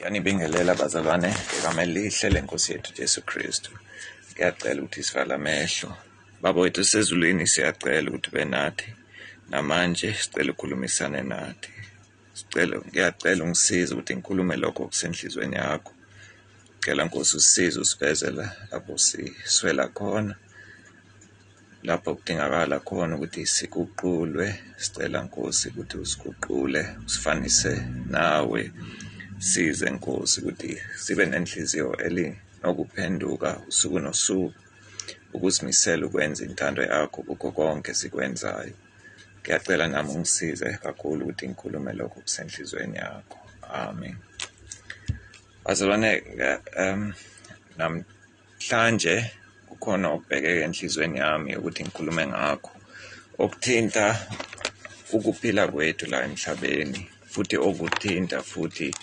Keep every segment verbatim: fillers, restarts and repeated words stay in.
Ngiyanibingelela bazalwane ngegameni elihle lenkosi yethu Jesu Kristu. Ngiyacela ukuthi sivala amehlo. Baba wethu sezulwini, siyacela ukuthi ube nathi namanje, sicela ukhulumisane nathi. Sicela ngiyacela ungisize ukuthi ngikhulume lokho okusenhlizweni yakho. Ngicela Nkosi usisize, usivezela lapho siswela khona, lapho kudingakala khona ukuthi siguqulwe. Sicela Nkosi ukuthi usiguqule, usifanise nawe. Size Nkosi ukuthi sibe nenhliziyo elinokuphenduka usuku nosuku, ukuzimisela ukwenza intando yakho kukho konke sikwenzayo. Ngiyacela nami ungisize kakhulu ukuthi ngikhulume lokho kusenhlizweni yakho. Amen. Bazalwane, um namhlanje kukhona okubhekeke enhlizweni yami ukuthi ngikhulume ngakho, okuthinta ukuphila kwethu la emhlabeni, futhi okuthinta futhi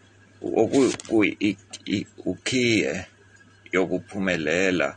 ukhiye yokuphumelela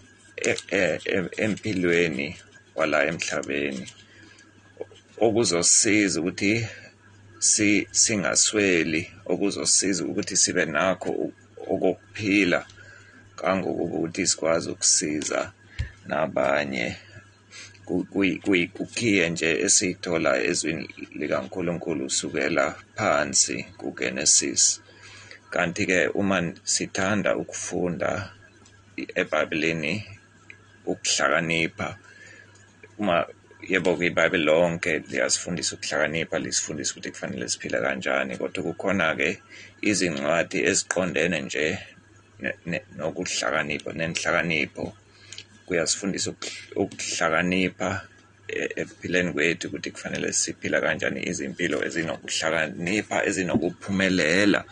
empilweni wala emhlabeni, okuzosiza ukuthi si singasweli, okuzosiza ukuthi sibe nakho okokuphila kangokuthi sikwazi ukusiza nabanye. Kukhiye nje esithola ezwini likaNkulunkulu sukela phansi kuGenesis. Kanti-ke uma sithanda ukufunda eBhayibhelini ukuhlakanipha, uma yebo-ke iBhayibheli lonke liyasifundisa ukuhlakanipha, lisifundisa ukuthi kufanele siphile kanjani, kodwa kukhona-ke izincwadi eziqondene nje nokuhlakanipha nenhlakanipho. Kuyasifundisa ukuhlakanipha ekuphileni kwethu ukuthi kufanele siphila kanjani izimpilo ezinokuhlakanipha, ezinokuphumelela.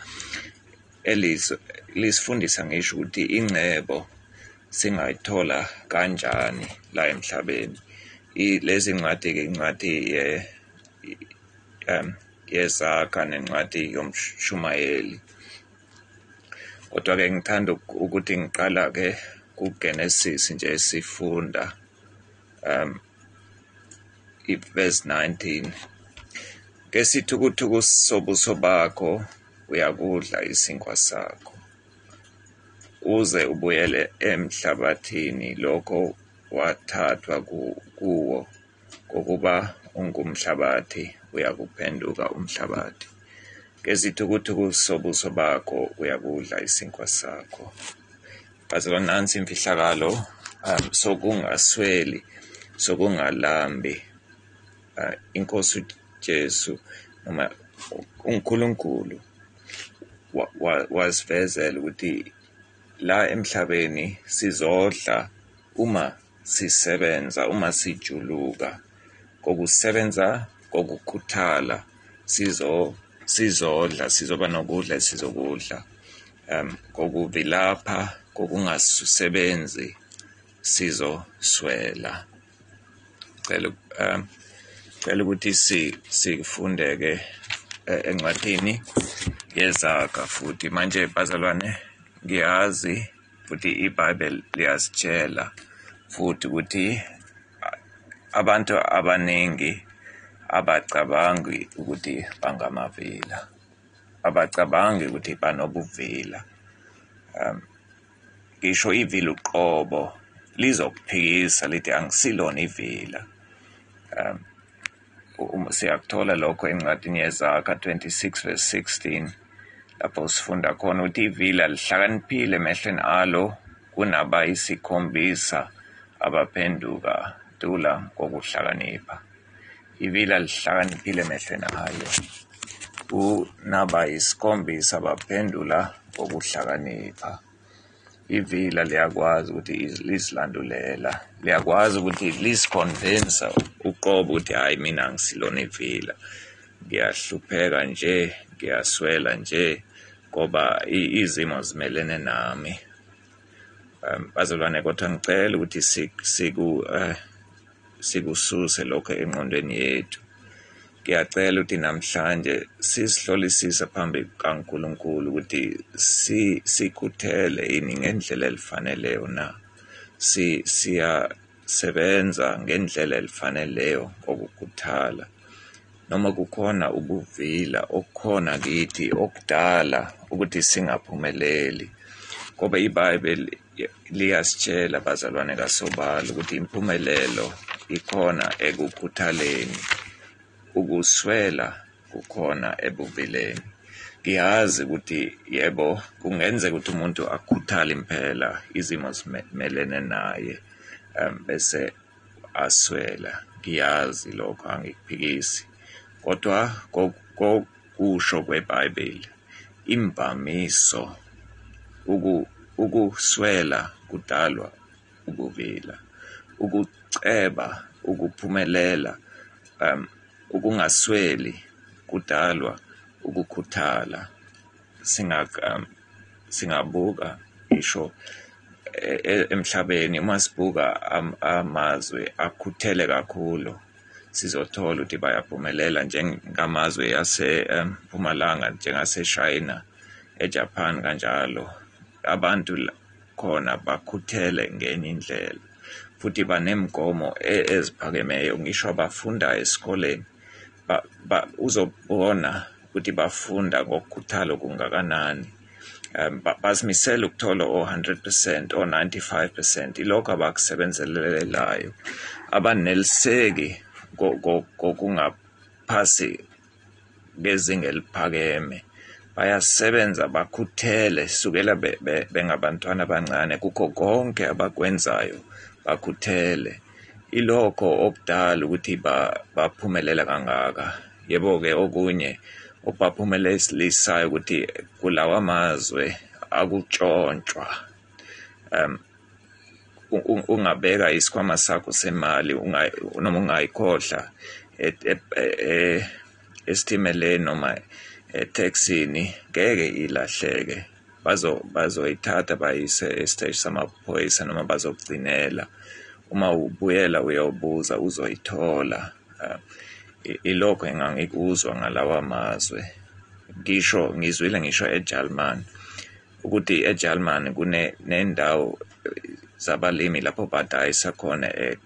Lisifundisa ngisho ukuthi ingcebo singayithola kanjani la emhlabeni. Lezi ncwadi-ke, incwadi yeZakha nencwadi yomshumayeli. Kodwa-ke ngithanda ukuthi ngiqala-ke kuGenesis nje sifunda um verse nineteen. Ngesithukuthuku sobuso bakho uyakudla isinkwa sakho, uze ubuyele emhlabathini lokho wathathwa kuwo, ngokuba ungumhlabathi uyakuphenduka umhlabathi. Ngesithukuthuku sobuso bakho uyakudla isinkwa sakho. Bazalwane, nansi imfihlakalo um sokungasweli, sokungalambi. Uh, Inkosi Jesu noma uNkulunkulu wasivezela ukuthi la emhlabeni sizodla uma sisebenza, uma sijuluka, kokusebenza kokukhuthala sizo sizodla, sizoba nokudla esizokudla. Um kokuvilapha kokungasusebenzi sizoswela. Cela um cela ukuthi si sifundeke encwadini yeZakha futhi. Manje bazalwane, ngiyazi futhi iBhayibheli liyasitshela futhi ukuthi abantu abaningi abacabangi ukuthi bangamavila, abacabangi ukuthi banobuvila. Um ngisho ivila uqobo lizokuphikisa lithi angisilona ivila. Um siyakuthola lokho encwadini yeZakha twenty-six verse sixteen, lapho sifunda khona ukuthi ivila lihlakaniphile emehlweni alo kunabayisikhombisa abaphenduka dula kokuhlakanipha. Ivila lihlakaniphile emehlweni ayo kunabayisikhombisa abaphendula kokuhlakanipha. Ivila liyakwazi ukuthi lisilandulela, liyakwazi ukuthi lisiconvince uqobo ukuthi hayi, mina angisilona ivila, ngiyahlupheka nje, ngiyaswela nje ngoba izimo zimelene nami. Um bazalwane, kodwa ngicela ukuthi siku sikususe lokho engqondweni yethu. Ngiyacela ukuthi namhlanje sisihlolisise phambi kaNkulunkulu ukuthi si sikhuthele ini ngendlela elifaneleyo na, si siyasebenza ngendlela elifaneleyo ngokukhuthala noma kukhona ubuvila okukhona kithi okudala ukuthi singaphumeleli, ngoba iBhayibheli liyasitshela bazalwane kasobala ukuthi impumelelo ikhona ekukhuthaleni, ukuswela kukhona ebuvileni. Ngiyazi ukuthi yebo kungenzeka ukuthi umuntu akhuthale impela izimo zimelene naye um, bese aswela. Ngiyazi lokho, angikuphikisi, kodwa kokusho kweBhayibheli imvamiso uku ukuswela kudalwa ubuvila, ukuceba ukuphumelela, um ukungasweli kudalwa ukukhuthala. Singa um, singabuka isho emhlabeni, uma sibuka amazwe akhuthele kakhulu sizothola ukuthi bayaphumelela, njengamazwe yase-Mpumalanga, njengase-China, eJapan kanjalo. Abantu khona bakhuthele ngenye indlela futhi banemigomo eziphakemeyo, ngisho bafunda esikoleni ba, ba, uzobona ukuthi bafunda ngokukhuthala okungakanani. Um, bazimisela ukuthola o one hundred percent o ninety-five percent, ilokho abakusebenzelelayo, abaneliseki kokungaphasi ngezinga eliphakeme. Bayasebenza bakhuthele sukela bengabantwana abancane, kukho konke abakwenzayo bakhuthele. Ilokho okudala ukuthi baphumelela kangaka. Yebo-ke okunye okubaphumelezisayo ukuthi kulawa amazwe akutshontshwa. Um, ungabeka isikhwama sakho semali noma ungayikhohlwa esitimeleni noma etaxini, ngeke ilahleke. Bazo bazoyithatha bayise esiteshi samaphoyisa noma bazokugcinela. Uma ubuyela uyobuza uzoyithola. Uh, ilokho engangikuzwa ngalawa amazwe. Ngisho ngizwile ngisho eJalimani ukuthi eJalimani kune nendawo zabalimi lapho badayisa khona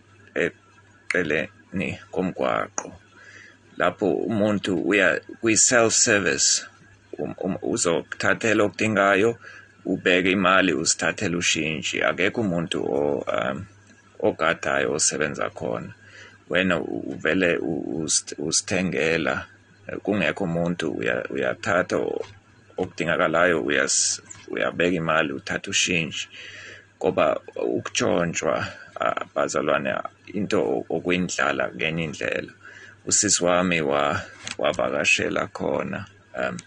eqeleni komgwaqo, lapho umuntu uya kwi-self service, um, uzokuthathela okudingayo, ubeke imali, uzithathela ushintshi. Akekho umuntu o um, ogadayo osebenza khona, wena uvele usithengela, kungekho umuntu uyathatha okudingakalayo, uyabeka imali, uthatha ushintshi. Ngoba ukutshontshwa bazalwane into okuyindlala ngenye indlela. Usisi wami wavakashela khona, um,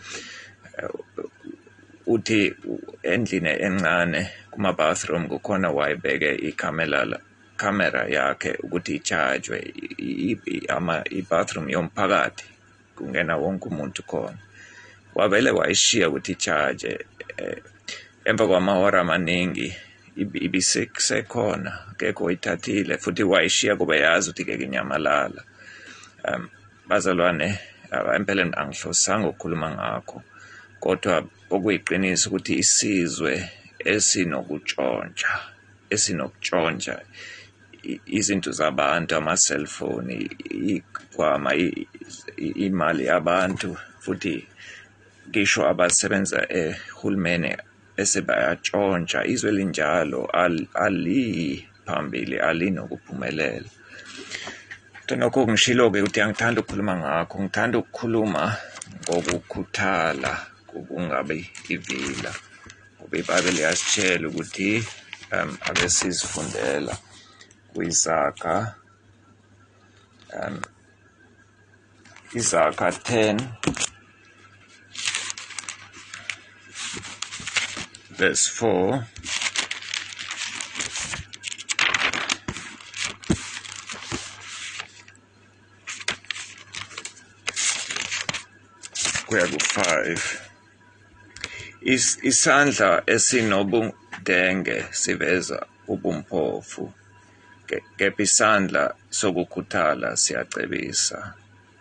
uthi endlini encane kuma-bathroom kukhona wayebeke ikhamera camera yakhe ukuthi i-charge-we i-bathroom yomphakathi, kungena wonke umuntu khona. Wavele wayishiya ukuthi i-charge, eh, emva kwamahora amaningi ibisekhona, akekho oyithathile futhi wayishiya kuba yazi ukuthi ngeke inyamalala. Um, bazalwane, empeleni angihlosanga ukukhuluma ngakho, kodwa okuyiqiniso ukuthi isizwe esinokuntshontsha, esinokutshontsha izinto zabantu, ama-cellphone, ikhwama, imali yabantu, futhi ngisho abasebenza ehulumeni esebayatshontsha. Izwe linjalo ali phambili, alinokuphumelela. Nokho ngishilo-ke ukuthi angithanda ukukhuluma ngakho, ngithanda ukukhuluma ngokukhuthala, kungabi ivila, ngoba iBhayibheli yasitshela ukuthi um, ake sizifundela kwiZakha, um, iZakha ten verse four. Kuya ku five. Is isandla esinobudenge siveza ubumphofu, kepha isandla sokukhuthala siyacebisa.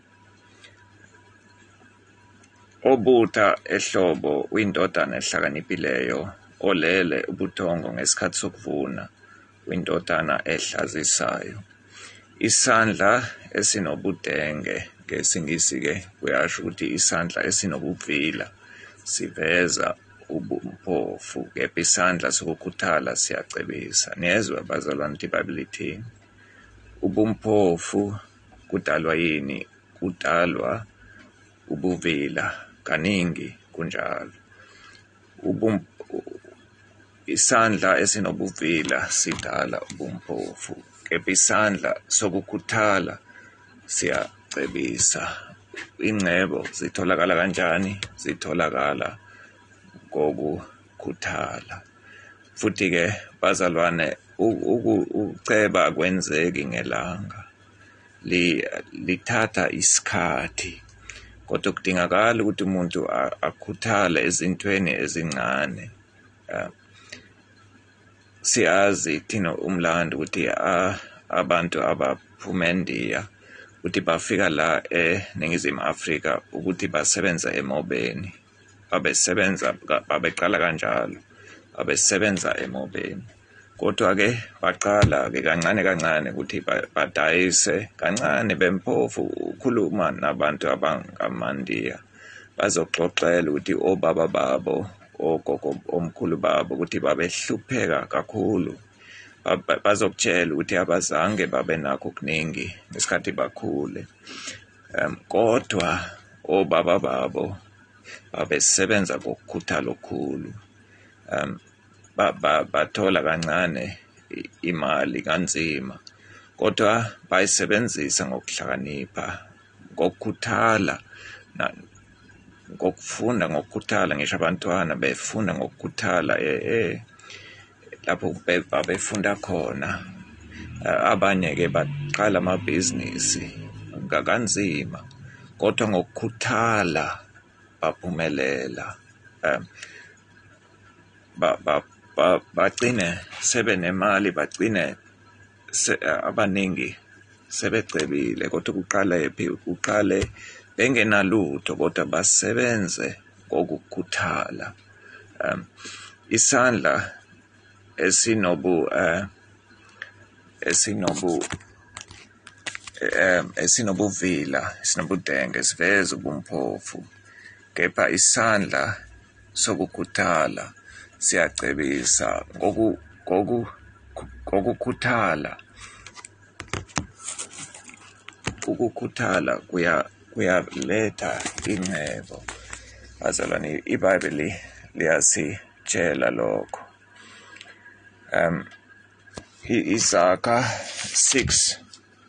Obutha ehlobo uyindodana ehlakaniphileyo, olele ubuthongo ngesikhathi sokuvuna uyindodana ehlazisayo. Isandla esinobudenge ngesingisi ke kuyasho ukuthi isandla esinobuvila siveza ubumpofu, kepha isandla sokukhuthala siyacebisa. Niyezwa bazalwane ukuthi iBhayibheli ithini? Ubumphofu kudalwa yini? Kudalwa ubuvila, kaningi kunjalo. Ubum isandla esinobuvila sidala ubumphofu, kepha isandla sokukhuthala siyacebisa. Ingcebo zitholakala kanjani? Zitholakala ngokukhuthala. Futhi ke bazalwane, ukuceba kwenzeki ngelanga, lithatha isikhathi, kodwa kudingakala ukuthi umuntu akhuthale ezintweni ezincane. Siyazi thina umlando ukuthi abantu abaphuma eNdiya ukuthi bafika la eNingizimu Afrika ukuthi basebenza emobeni, babesebenza babeqala kanjalo, babesebenza emobeni. Kodwa ke baqala ke kancane kancane ukuthi badayise kancane bemphofu. Ukhuluma nabantu abangamaNdiya bazoxoxela ukuthi obaba babo, ogogo omkhulu babo ukuthi babehlupheka kakhulu. Bazokutshela ukuthi abazange babe nakho kuningi ngesikhathi bakhule. Um, kodwa obaba babo babesebenza ngokukhuthala okukhulu. Um, bathola kancane imali kanzima, kodwa bayisebenzisa ngokuhlakanipha, ngokukhuthala, ngokufunda ngokukhuthala. Ngisho abantwana befunda ngokukhuthala eh lapho babefunda khona. Abanye ke baqala amabhizinisi kanzima, kodwa ngokukhuthala baphumelela. Um, ba ba bagcine sebenemali, bagcine abaningi sebecebile. Kodwa kuqale phi? Kuqale bengenalutho, kodwa basebenze ngokukhuthala. Um, isandla esinobu uh, esinobu um esinobuvila, esinobudenge siveza ubumphofu, kepha isandla sokukhuthala siyacebisa. Ngoku ngoku ngokukhuthala, ukukhuthala kuya kuyaletha ingcebo. Bazalwane, iBhayibheli liyasitshela lokho. Um, Isaka six,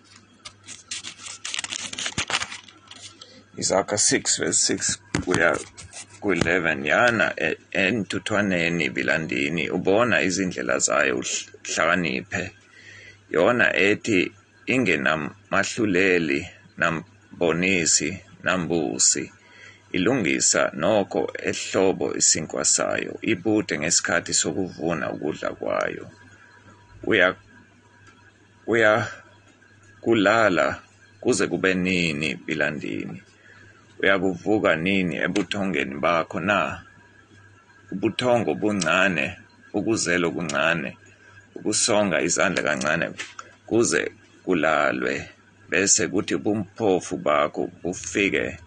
Isaka six verse six kuya ku eleven, yana entuthwaneni bilandini ubona izindlela zayo uhlakaniphe. Yona ethi ingenamahluleli nambonisi nambusi, ilungisa noko ehlobo isinkwa sayo, ibude ngesikhathi sokuvuna ukudla kwayo. Uya uya kulala kuze kube nini bilandini? Uyakuvuka nini ebuthongeni bakho na? Ubuthongo buncane, ukuzelo kuncane, ukusonga izandla kancane kuze kulalwe, bese kuthi ubumphofu bakho bufike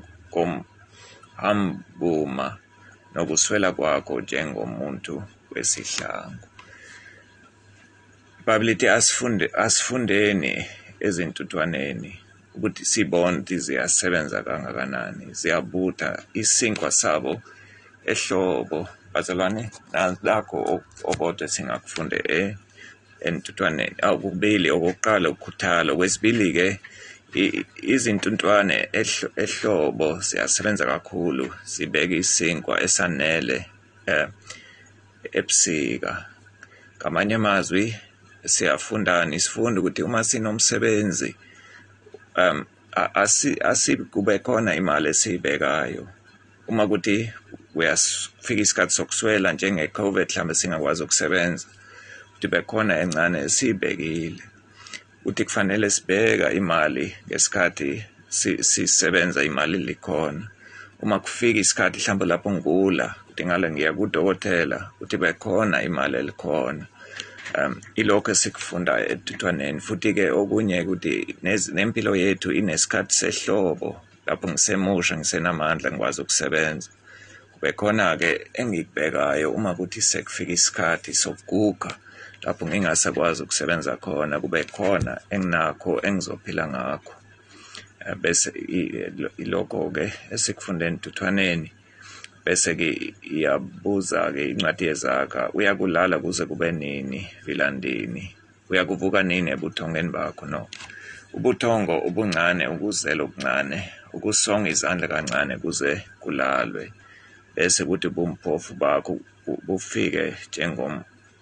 njengomhambuma, nokuswela kwakho njengomuntu wesihlangu. iBhayibheli lithi asifunde asifundeni ezintuthwaneni ukuthi sibone ukuthi ziyasebenza kangakanani, ziyabutha isinkwa sabo ehlobo. Bazalwane, nakho okodwa singakufunde eh entuthwaneni. Awukubili, okokuqala ukukhuthala, okwesibili ke izintuntwane ehlobo siyasebenza kakhulu, sibeka isinkwa esanele eh ebusika. Ngamanye amazwi siyafundani, sifunda ukuthi uma sinomsebenzi um asi asikube khona imali esiyibekayo. Uma kuthi uyafika isikhathi sokuswela njenge COVID mhlambe singakwazi ukusebenza, ukuthi bekhona encane esibekile ukuthi kufanele sibeka imali ngesikhathi sisebenza, imali likhona. Uma kufika isikhathi mhlambe lapho ngigula, kudingala ngiya kudokotela, ukuthi bekhona imali elikhona. um ilokho esikufunda etuthwaneni futhi ke okunye ukuthi nempilo yethu inesikhathi sehlobo lapho ngisemusha ngisenamandla ngikwazi ukusebenza. Kube khona ke engikubhekayo uma kuthi sekufika isikhathi sokuguga lapho ngingasakwazi ukusebenza khona, kube khona enginakho engizophila ngakho. Bese ilokho ke esikufunde etuthwaneni bese ke iyabuza ke incwadi yezaga, uyakulala kuze kube nini vilandini, uyakuvuka nini ebuthongeni bakho. No, ubuthongo ubuncane ukuzela okuncane, ukusonga izandla kancane kuze kulalwe, bese kuthi bumphofu bakho bufike njengom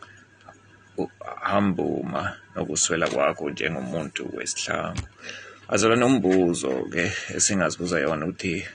hambuma nokuswela kwakho njengomuntu wesihlangu. Azolona umbuzo ke esingazibuza yona uthi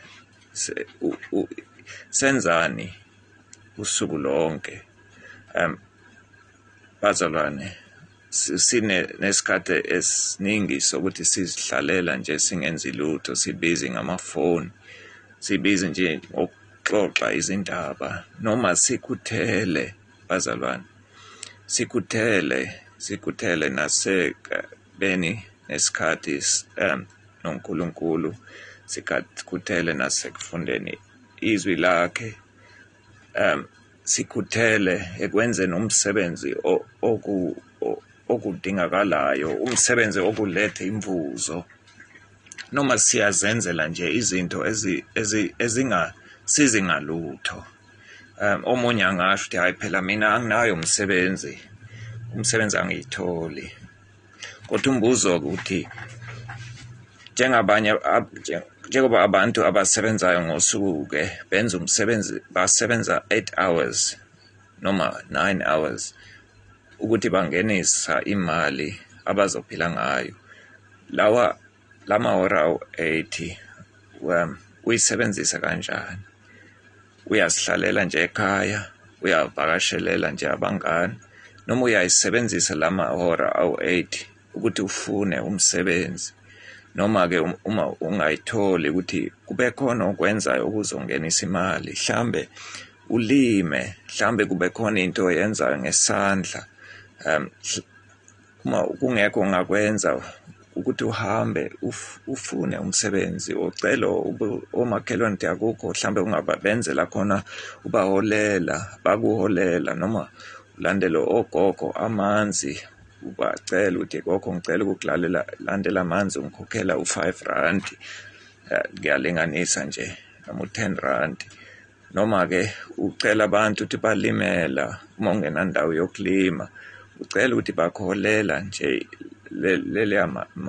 senzani usuku lonke. um bazalwane, sine nesikhathi esiningi sokuthi sizihlalela nje singenzi lutho, sibizi ngamafoni, sibizi nje ngokuxoxa izindaba, noma sikuthele bazalwane, sikuthele sikuthele nasekubeni nesikhathi um noNkulunkulu, sikuthele nasekufundeni izwi lakhe, um sikuthele ekwenzeni umsebenzi oku okudingakalayo, umsebenzi okuletha imvuzo, noma siyazenzela nje izinto ezingasizi ngalutho. Um omunye angasho ukuthi hayi phela mina anginayo umsebenzi, umsebenzi angiyitholi. Kodwa umbuzo ukuthi njengabanye njengoba abantu abasebenzayo ngosuku ke benza umsebenzi, basebenza eight hours noma nine hours ukuthi bangenisa imali abazophila ngayo, lawa lamahora awu-eighty um uyisebenzisa kanjani? Uyasihlalela nje ekhaya, uyavakashelela nje abangani, noma uyayisebenzisa lamahora awu-eighty ukuthi ufune umsebenzi, noma ke uma ungayitholi ukuthi kube khona okwenzayo ukuzongenisa imali, mhlambe ulime, mhlambe kube khona into oyenzayo ngesandla. um uma kungekho ongakwenza ukuthi uhambe ufune umsebenzi, ucelo omakhelwane ukuthi akukho mhlambe ungabenzela khona, ubaholela, bakuholela, noma ulandele ogogo amanzi, ubacela ukuthi gogo ngicela ukukulalela landela amanzi ngikhokhela u-five rand, kuyalinganisa nje noma u-ten rand, noma ke ucela abantu ukuthi balimela uma ungenandawo yokulima, ucela ukuthi bakholela nje lele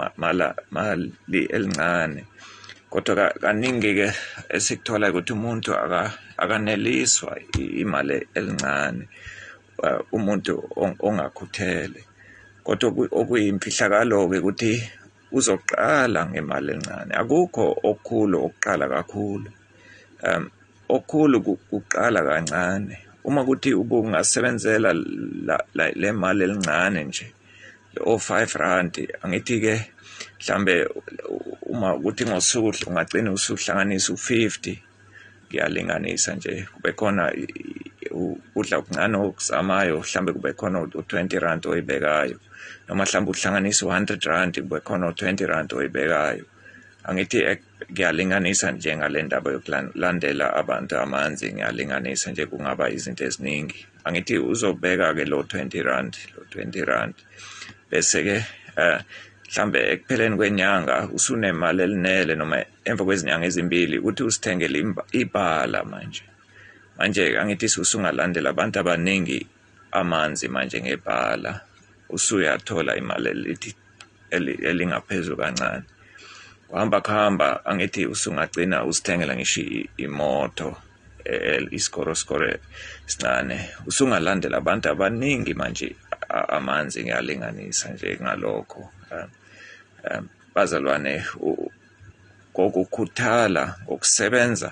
mali elincane. Kodwa kaningi ke esikuthola ukuthi umuntu akaneliswa imali elincane, umuntu ongakhuthele. Kodwa okuyimfihlakalo-ke ukuthi uzoqala ngemali encane, akukho okukhulu okuqala kakhulu. um okukhulu kuqala kancane. Uma kuthi ubungasebenzela le mali elincane nje o-five rand, angithi ke mhlambe uma kuthi ngosuku ungagcina usuhlanganisa u-fifty, kuyalinganisa nje, kube khona udla okuncane okuzamayo, mhlambe kube khona u-twenty rand oyibekayo, noma mhlambe uhlanganisa u-hundred rand, kube khona u-twenty rand oyibekayo. Angithi kuyalinganisa nje ngale ndaba yokulandela abantu amanzi, ngiyalinganisa nje, kungaba izinto eziningi. Angithi uzobeka-ke lo twenty rand, lo twenty rand, bese ke uh, mhlambe ekupheleni kwenyanga usunemali elinele, noma emva kwezinyanga ezimbili uthi usithengele ibhala manje. Manje angithi usungalandela abantu abaningi amanzi manje ngebhala, usuyathola imali elithi elingaphezulu kancane. Kuhamba kuhamba angithi usungagcina usithengela ngisho imoto isikoro sikore sincane, usungalandela abantu abaningi manje amanzi, ngiyalinganisa nje ngalokho. um bazalwane, kokukhuthala ngokusebenza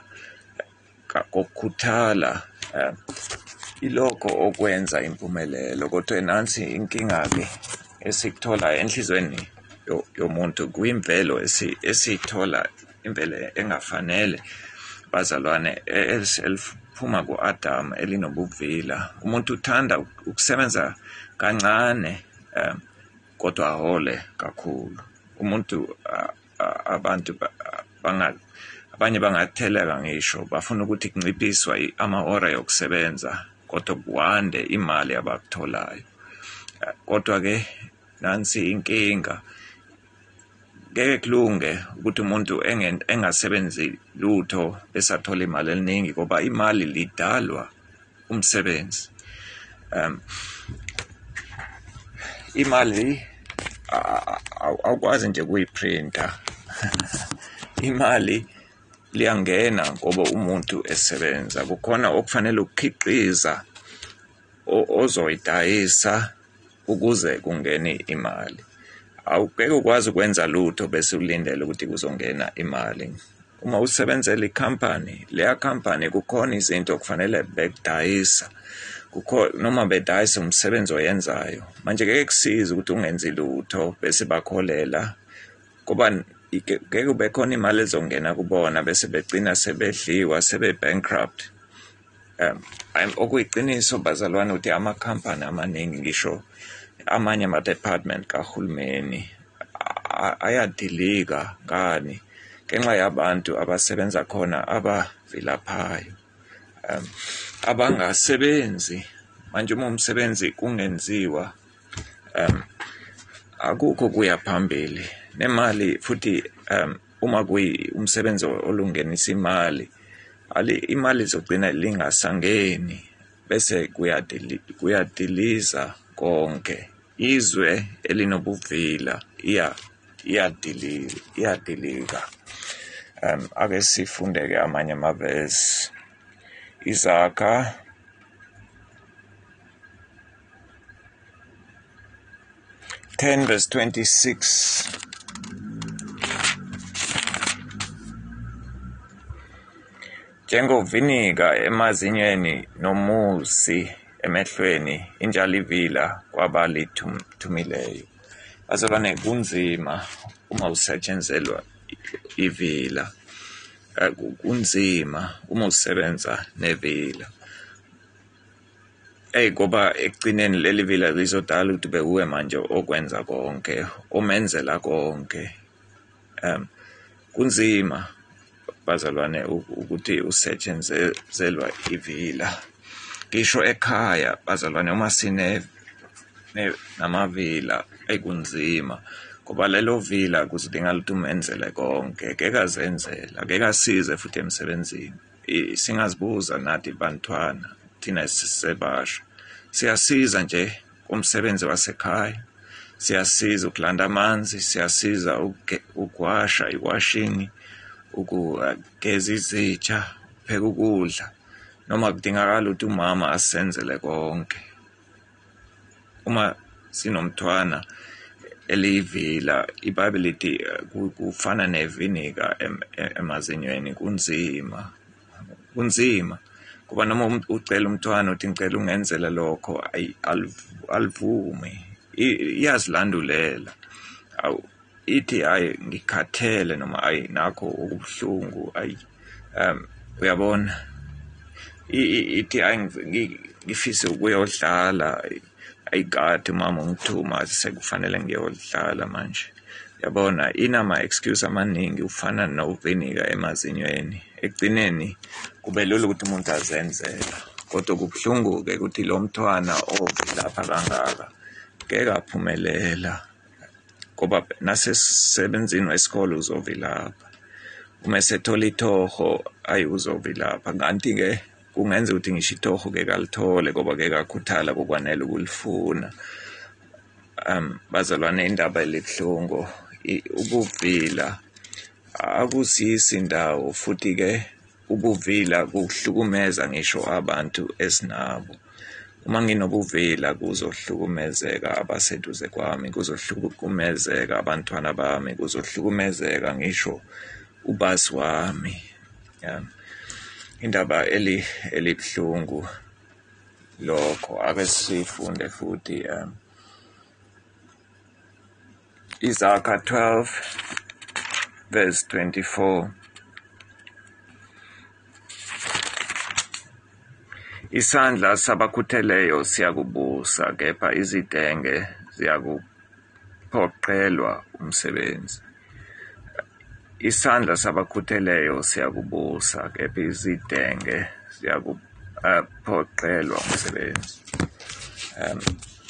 kokukhuthala um ilokho okwenza impumelelo. Kodwa nansi inkinga-ke esikuthola enhlizweni yomuntu, kuyimvelo esithola imvelo engafanele bazalwane, liphuma ku-Adam elinobuvila. Umuntu uthanda ukusebenza kancane um kodwa ahole kakhulu. Umuntu uh, uh, abantu banga abanye bangatheleka ngisho bafuna ukuthi kunciphiswa amahora yokusebenza kodwa kuwande imali abakutholayo. Uh, kodwa ke nansi inkinga, ngeke kulunge ukuthi umuntu engasebenzi lutho besathola imali eliningi ngoba imali lidalwa umsebenzi. Um, imali awukwazi nje kuyiprinta. Imali liyangena ngoba umuntu esebenza. Kukhona okufanele ukukhiqiza ozoyidayisa ukuze kungene imali. Awukeke ukwazi ukwenza lutho bese ulindele ukuthi kuzongena imali. Uma usebenzela ikhampani, leya khampani kukhona izinto okufanele bekudayisa. Kukho noma bedayisa umsebenzi oyenzayo. Manje ngeke kusize ukuthi ungenzi lutho bese bakholela ngoba ngeke kube khona imali ezongena kubona bese begcina sebedliwa sebe bankrupt. Um okuyiqiniso bazalwane ukuthi amakhampani amaningi ngisho amanye ama-department kahulumeni ayadilika ngani ngenxa yabantu abasebenza khona abavilaphayo, um, abangasebenzi. Manje uma umsebenzi kungenziwa um, akukho kuya phambili nemali futhi. Um, uma kuyi umsebenzi olungenisa imali, ali imali izogcina lingasangeni bese kuyadiliza konke. Izwe elinobuvila iya iyadilika iyadilika. Um, ake sifunde-ke amanye amavesi. Izakha ten verse twenty-six. Njengovinika emazinyweni nomusi emehlweni injalo ivila kwabalitumileyo. Bazalwane, kunzima uma usetshenzelwa ivila. Kunzima uma usebenza nevila. Ey ngoba ekugcineni leli vila lizodala ukuthi bekuwe manje okwenza konke, omenzela konke. Um kunzima bazalwane ukuthi usetshenzelwa ivila. Ngisho ekhaya bazalwane uma sine namavila ekunzima ngoba lelo vila kuzidinga ukuthi umenzele konke, ngeke azenzela, ngeke asize futhi emsebenzini. Singazibuza nathi bantwana thina sisebasha, siyasiza nje kumsebenzi wasekhaya, siyasiza ukulanda amanzi, siyasiza ukuwasha iwashini, ukugeza izitsha, pheka ukudla, noma kudingakala ukuthi umama asenzele konke. Uma sinomthwana elivila, iBhayibheli lithi kufana nevinika emazinyweni. Kunzima, kunzima kuba noma ucela umthwana uthi ngicela ungenzela lokho, alivumi, iyazilandulela. Awu ithi hayi ngikhathele noma ayi nakho ukubuhlungu, ayi um uyabona, ithi hayi ngifise ukuyodlala, ayikade mama ungithuma sekufanele ngiyodlala manje. Yabona inama excuse amaningi ufana novinika emazinyweni. Ekugcineni kube lula ukuthi umuntu azenzela, kodwa kubuhlungu-ke ukuthi lo mthwana ovilapha kangaka ngeke aphumelela ngoba nasesebenzini wesikole uzovilapha. Uma esethola itoho ayi uzovilapha, kanti-ke kungenza ukuthi ngisho itoho ngeke alithole ngoba ngeke akhuthala kokwanele ukulifuna. Um bazalwane, indaba elibuhlungu, ubuvila akusiyisi indawo futhi-ke ubuvila kuhlukumeza ngisho abantu esinabo. Uma nginobuvila kuzohlukumezeka abaseduze kwami, kuzohlukumezeka abantwana bami, kuzohlukumezeka ngisho ubasi wami. Yeah. Indaba eli elibuhlungu lokho. Ake sifunde futhi um Izakha twelve verse twenty-four. Isandla sabakhutheleyo siyakubusa, kepha izidenge ziyakuphoqelwa umsebenzi. Isandla sabakhutheleyo siyakubusa, kepha izidenge ziyakuphoqelwa umsebenzi. Um,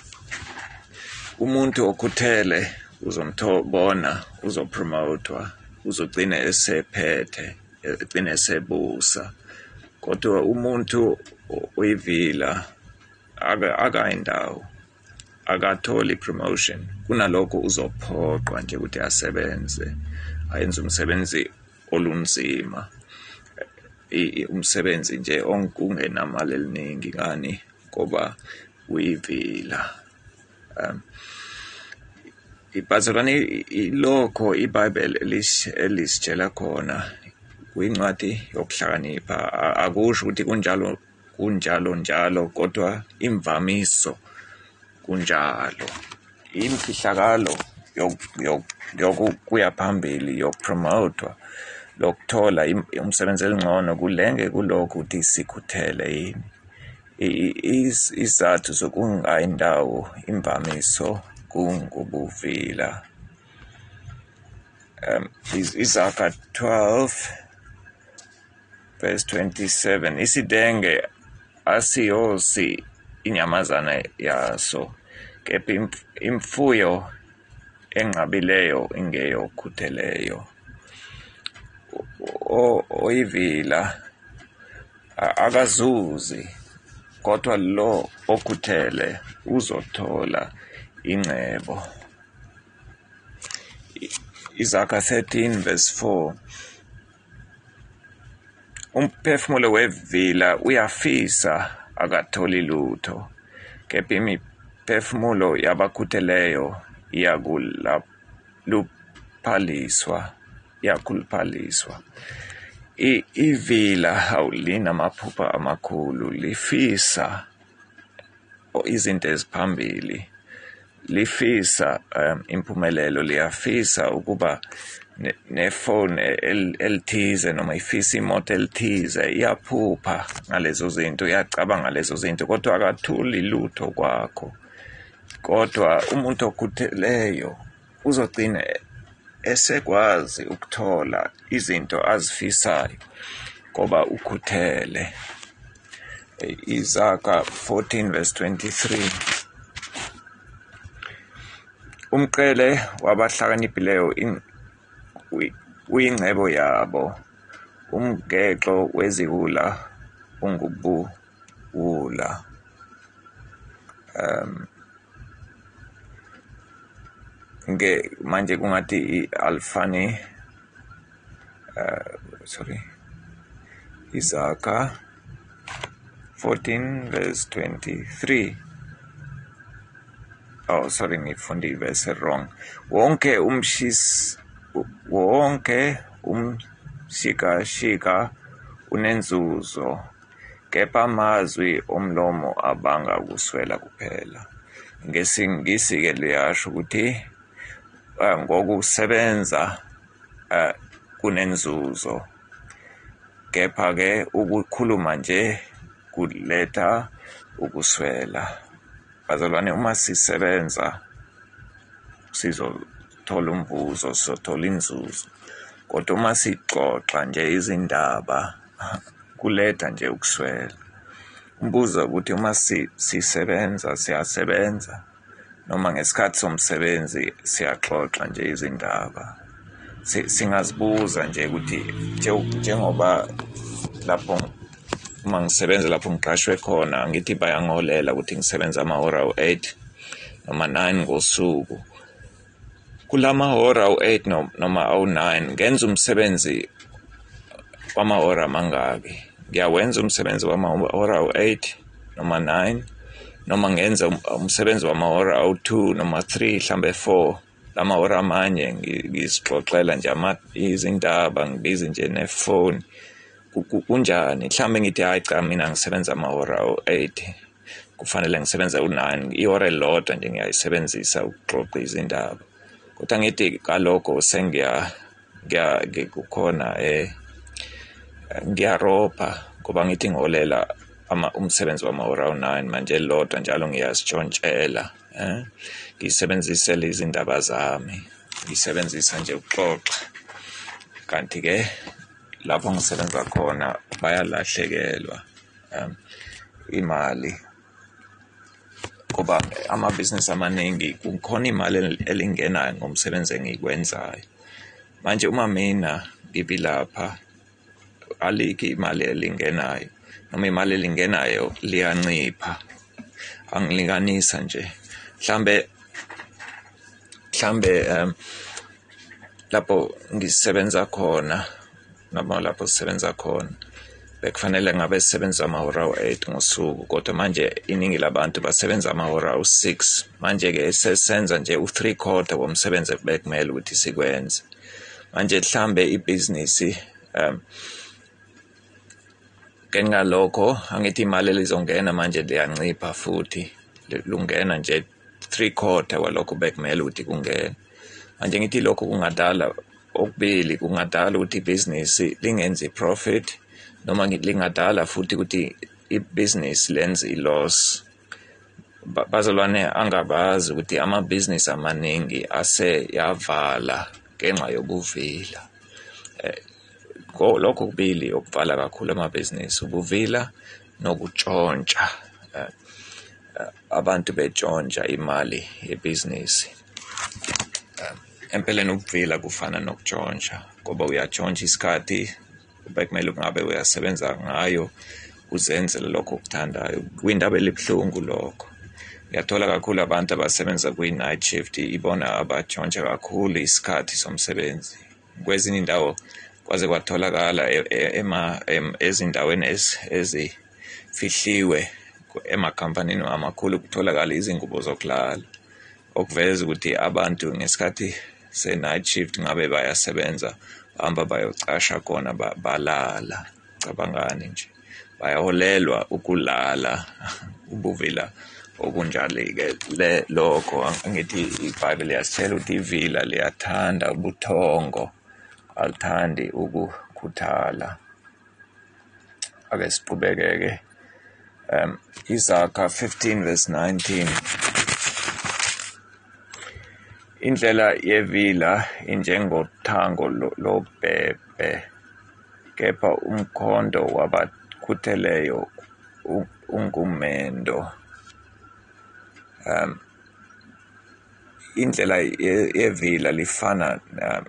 umuntu okhuthele uzomthobona, uzopromotwa, uzogcina esephethe, egcine esebusa. Kodwa umuntu uyivila akayindawo, akatholi promotion, kunalokho uzophoqwa nje ukuthi asebenze, ayenze umsebenzi olunzima, umsebenzi nje ongenamali eliningi ngani ngoba uyivila. Um, ibhazalwane ilokho iBhayibheli elisitshela khona kwincwadi yokuhlakanipha, akusho ukuthi kunjalo kunjalo njalo, kodwa imvamiso kunjalo. Imfihlakalo yokuya phambili, yokupromotwa, lokuthola umsebenzi elingcono kulenge kulokhu ukuthi sikhuthele yini. Izathu zokungayindawo, imvamiso kungubuvila. Um, Izaga twelve verse twenty-seven, isidenge asiyosi inyamazana yaso, kepha imfuyo enqabileyo ingeyokhutheleyo. Oyivila akazuzi, kodwa lo okhuthele uzothola ingcebo. Izaga thirteen verse four, umphefumulo wevila uyafisa akatholi lutho, kepha imiphefumulo yabakhutheleyo iyakhuluphaliswa, iyakhuluphaliswa. Ivila awulinamaphupha amakhulu, lifisa izinto eziphambili, lifisa um, impumelelo, liyafisa ukuba nefone elithize noma ifisa imoto elithize, iyaphupha ngalezo zinto, iyacabanga ngalezo zinto, kodwa akatholi lutho kwakho. Kodwa umuntu okhutheleyo uzogcina esekwazi ukuthola izinto azifisayo ngoba ukhuthele. Izaga fourteen verse twenty-three, umqele wabahlakaniphileyo uyingcebo yabo, umgexo weziwula ungubuwula. Um, nge manje kungathi alfani uh, sorry Izaga fourteen verse twenty-three. Oh sorry, ngifunde verse wrong. Wonke umshis wonke umshikashika unenzuzo, kepha amazwi omlomo abanga ukuswela kuphela. NgesiNgisi ke liyasho ukuthi uh, ngokusebenza uh, kunenzuzo, kepha ke ukukhuluma nje kuletha ukuswela. Bazalwane, uma sisebenza sizothola umvuzo, sizothola inzuzo, kodwa uma sixoxa nje izindaba kuletha nje ukuswela. Umbuzo ukuthi uma sisebenza siyasebenza noma ngesikhathi somsebenzi siyaxoxa nje izindaba, singazibuza nje ukuthi njengoba lapho uma ngisebenza lapho ngiqashwe khona ngithi bayangolela ukuthi ngisebenza amahora awu-eight noma nine ngosuku. Kulamahora awu-eight noma awu-nine ngenza umsebenzi wamahora mangaki? Ngiyawenza umsebenzi wamahora awu-eight noma nine, noma ngenza umsebenzi wamahora awu-two noma three, hlambe four. Lamahora amanye ngizixoxela nje izindaba, ngibize nje nefoni. Kunjani? Mhlambe ngithi hayi cha, mina ngisebenza amahora awu-eight, kufanele ngisebenza u-nine, ihora elilodwa nje ngiyayisebenzisa ukuxoxa izindaba. Kodwa ngithi kaloko sengiya kukhona eh ngiyarobha ngoba ngithi ngolela ama umsebenzi wamahora awu-nine manje lodwa njalo ngiyazitshontshela eh ngisebenzisela izindaba zami ngisebenzisa nje ukuxoxa kanti-ke lapho ngisebenza khona bayalahlekelwa um imali ngoba amabhizinisi amaningi kukhona imali elingenayo ngomsebenzi engikwenzayo. Manje uma mina ngibilapha alikho imali elingenayo noma imali elingenayo liyancipha, angilinganisa nje mhlambe mhlambe um lapho ngisebenza khona noma lapho sisebenza khona bekufanele ngabe sisebenza amahora awu-eight ngosuku kodwa manje iningi labantu basebenza amahora awu-six. Manje-ke sesenza nje u-three quarter womsebenzi bekumele ukuthi sikwenze. Manje mhlambe ibhizinisi um kengalokho angithi imali elizongena manje liyancipha futhi lungena nje three quarter walokho bekumele ukuthi kungena. Manje ngithi lokho kungadala okubili, kungadala ukuthi ibhizinisi lingenzi profit noma lingadala futhi ukuthi ibhizinisi lenze i-loss. Bazalwane angabazi ukuthi amabhizinisi amaningi ase yavala ngenxa yobuvila. Eh, lokho kubili okuvala kakhulu amabhizinisi, ubuvila nokutshontsha. Eh, abantu betshontsha imali yebhizinisi. Empeleni ukuvila kufana nokutshontsha ngoba uyatshontsha isikhathi bekumele ngabe uyasebenza ngayo uzenzele lokho okuthandayo. Kuyindaba elibuhlungu lokho. Ngiyathola kakhulu abantu abasebenza kwi-night shift ibona abatshontsha kakhulu isikhathi somsebenzi. Kwezinye indawo kwaze kwatholakala ema ezindaweni ezifihliwe emakhampanini amakhulu kutholakala izingubo zokulala okuveza ukuthi abantu ngesikhathi se-night shift ngabe bayasebenza bahamba bayocasha khona balala. Cabangani nje bayaholelwa ukulala ubuvila okunjalo-ke le lokho angithi iBhayibheli yasitshela ukuthi ivila liyathanda ubuthongo alithandi ukukhuthala. Ake siqhubeke-ke um Izakha fifteen verse nineteen. Indlela yevila injengothango lobhebhe, kepha umkhondo wabakhutheleyo ungumendo. Um, indlela yevila lifana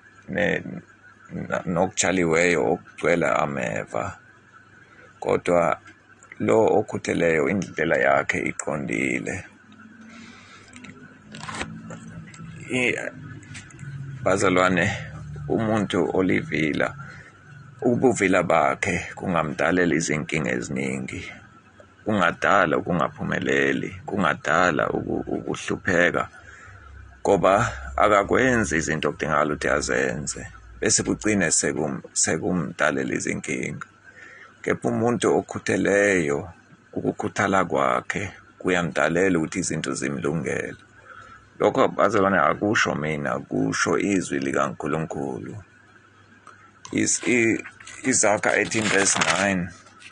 nokutshaliweyo okugcwele ameva, kodwa lo okhutheleyo indlela yakhe iqondile. Bazalwane, umuntu olivila ubuvila bakhe kungamdalela izinkinga eziningi, kungadala ukungaphumeleli, kungadala ukuhlupheka ngoba akakwenzi izinto okudingakala ukuthi azenze bese kugcine sekumdalela izinkinga. Kepha umuntu okhutheleyo ukukhuthala kwakhe kuyamdalela ukuthi izinto zimlungele. Lokho bazalwane akusho mina, kusho izwi likaNkulunkulu. Izakha eighteen verse nine.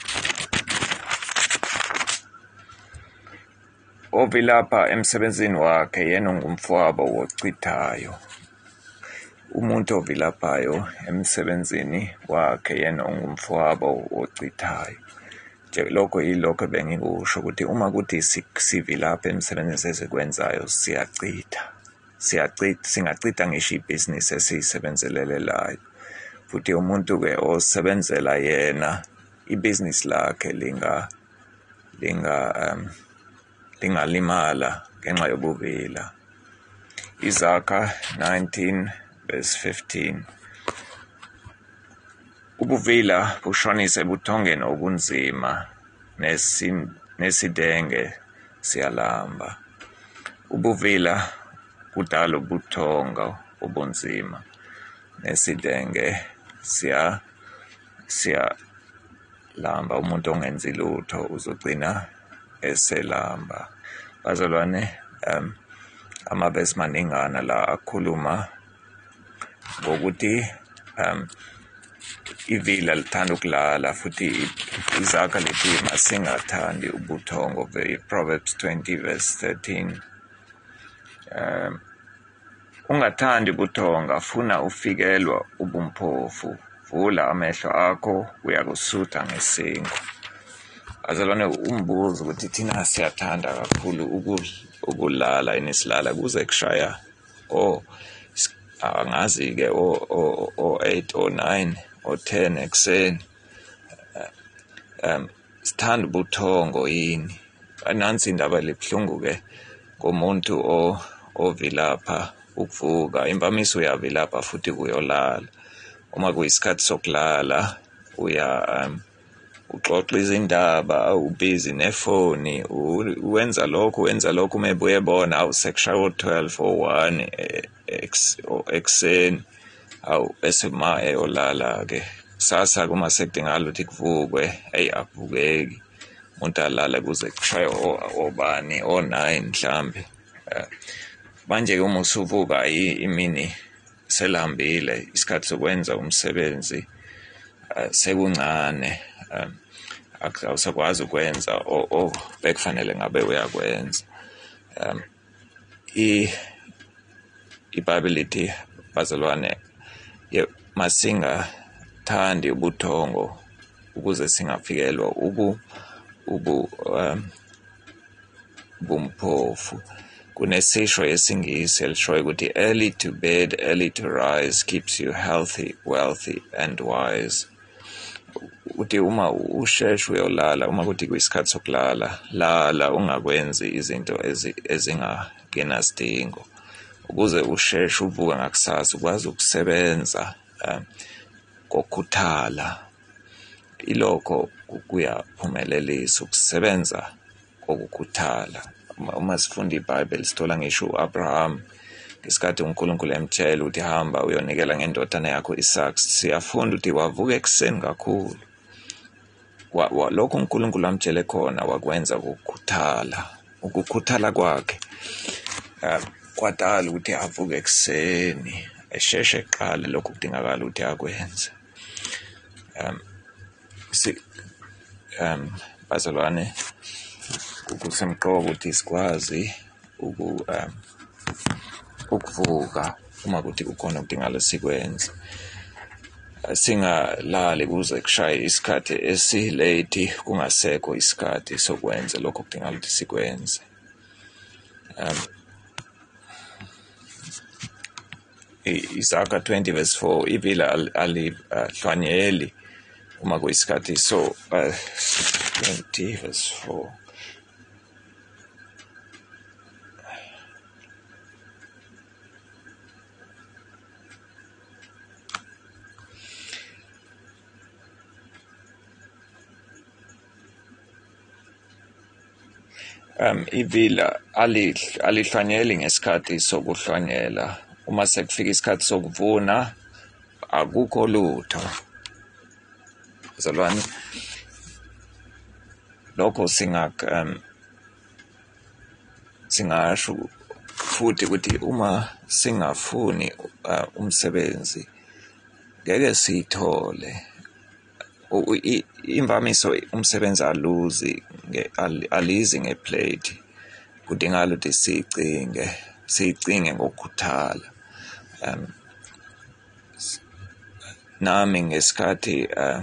Ovilapha emsebenzini wakhe yena ngumfowabo wochithayo. Umuntu ovilaphayo emsebenzini wakhe yena ngumfowabo wochithayo. Nje lokho yilokho bengikusho ukuthi uma kuthi sivilapha emsebenzini sesikwenzayo siyachitha. Siyachitha, singachitha ngisho ibhizinisi esiyisebenzelelelayo. Futhi umuntu-ke osebenzela yena ibhizinisi lakhe linga linga um lingalimala ngenxa yobuvila. Izakha nineteen verse fifteen. Ubuvila bushonisa ebuthongeni obunzima nesidenge siyalamba. Ubuvila kudala ubuthongo obunzima nesidenge siya siya lamba. Umuntu ongenzi lutho uzogcina eselamba. Bazalwane, um amavesi maningana la akhuluma ngokuthi um ivila lithanda ukulala futhi izakha lithi masingathandi ubuthongo. Proverbs twenty verse thirteen. Um, ungathandi ubuthongo afuna ufikelwa ubumphofu. Vula amehlo akho uyakusutha ngesingo. Azalwane, umbuzo ukuthi thina siyathanda kakhulu ukulala inisilala kuze kushaya o angazi ke o o eight o nine o ten ekuseni. Um sithanda ubuthongo yini? Nansi indaba lebhlungu ke komuntu o ovilapha ukuvuka. Imvamisa uyavilapha futhi kuyolala. Uma kuyisikhathi sokulala uya um uxoxa izindaba, ubhizi nefoni, wenza lokho wenza lokho umebuye bona awu sekushaya twelve or one ekuseni, awu bese ma eyolala ke. Kusasa kuma sekudingakala ukuthi kuvukwe, eyi akuvukeki. Umuntu alala kuze kushaye obani o nine mhlambe. Manje uma usuvuka imini selihambile, isikhathi sokwenza umsebenzi sekuncane, um awusakwazi ukwenza o bekufanele ngabe uyakwenza. Um i iBhayibheli lithi bazalwane, masingathandi ubuthongo ukuze singafikelwa ubu ubu um bumphofu. Kunesisho yesingisi elishoyo ukuthi early to bed, early to rise keeps you healthy, wealthy and wise. Uthi uma usheshe uyolala, uma kuthi kuyisikhathi sokulala, lala ungakwenzi izinto ezingagenasidingo ukuze usheshe uvuke ngakusasa ukwazi ukusebenza um kokukhuthala. Ilokho kuyaphumelelisa ukusebenza kokukhuthala. Uma sifunda iBhayibheli sithola ngisho uAbraham ngesikhathi uNkulunkulu emtshela ukuthi hamba uyonikela ngendodana yakho Isaac, siyafunda ukuthi wavuka ekuseni kakhulu. Lokho uNkulunkulu amtshele khona wakwenza ukukhuthala. Ukukhuthala kwakhe kwadala ukuthi avuke ekuseni esheshe eqale lokho kudingakala ukuthi akwenze. Um si um bazalwane, kusemqoka ukuthi sikwazi uku um ukuvuka uma kuthi kukhona ukudingakala sikwenze. Singalali kuze kushaye isikhathi esilate kungasekho isikhathi sokwenza lokho kudingakala ukuthi sikwenze. Um Isaka twenty verse four, ivila alihlwanyeli uma kuyisikhathi so uh, twenty verse four. Um ivila alihlwanyeli ngesikhathi sokuhlwanyela, uma sekufika isikhathi sokuvuna akukho lutho. Bazalwane, lokho singak um singasho futhi ukuthi uma singafuni uh, umsebenzi ngeke sithole. Imvamiso umsebenzi aluzi alizi ngeplate, kudingakala ukuthi sicinge sicinge ngokukhuthala. Um nami ngesikhathi uh,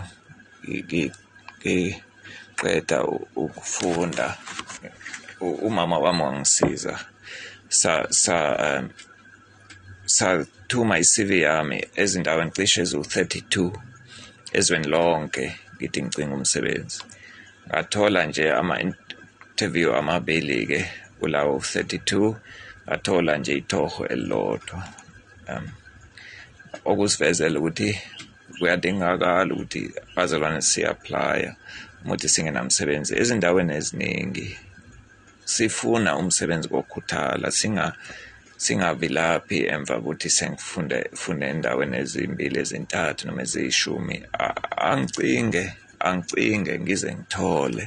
ngiqeda ukufunda umama wami wangisiza sa sa um, sathuma i-C V yami ezindaweni cishe eziwu thirty-two ezweni lonke ngithi ngicinga umsebenzi. Ngathola nje ama-interview amabili ke kulawo thirty-two, ngathola nje itoho elilodwa. Um okusivezela ukuthi kuyadingakala ukuthi bazalwane si-apply umuthi singenamsebenzi ezindaweni eziningi. Sifuna umsebenzi kokukhuthala, singa singavilaphi emva ukuthi sengifunde funde endaweni ezimbili ezintathu noma eziyishumi. Angicinge angicinge ngize ngithole.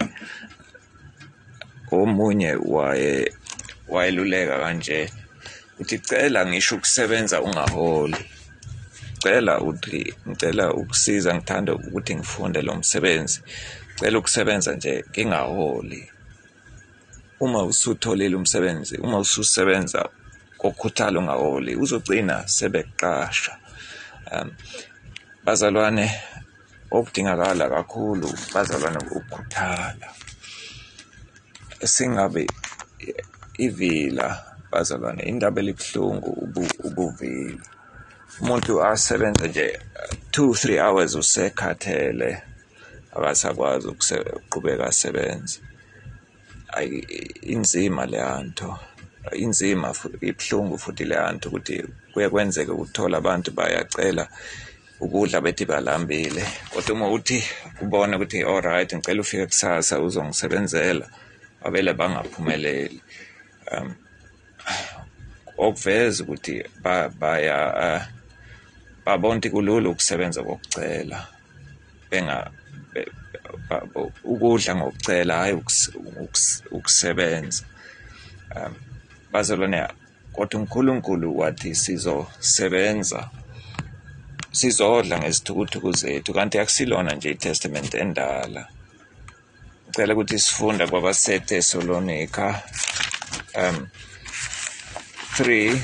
Omunye waye wayeluleka kanje uthi cela ngisho ukusebenza ungaholi. ngicela uthi ngicela ukusiza ngithanda ukuthi ngifunde lo msebenzi ngicela ukusebenza nje ngingaholi uma usutholile umsebenzi uma ususebenza kokukhuthala ungaholi uzogcina sebekuqasha um bazalwane okudingakala kakhulu bazalwane ukukhuthala singabe ivila bazalwane indaba elibuhlungu ubuvila umuntu asebenza nje two three hours usekhathele akasakwazi ukuqhubeka asebenze ay inzima leyanto inzima ibuhlungu futhi leyanto ukuthi kuye kwenzeke ukuthola abantu bayacela ukudla bethi balambile kodwa uma uthi ubone ukuthi all right ngicela ufike kusasa uzongisebenzela abele bangaphumeleli um okuveza ukuthi baya babonke kulula ukusebenza kokucela benga ukudla ngokucela hayi ukusebenza um bazalwane kodwa uNkulunkulu wathi sizosebenza sizodla ngezithukuthuku zethu kanti akusilona nje iTestament endala ngicela ukuthi sifunda kwabaseThessalonika um three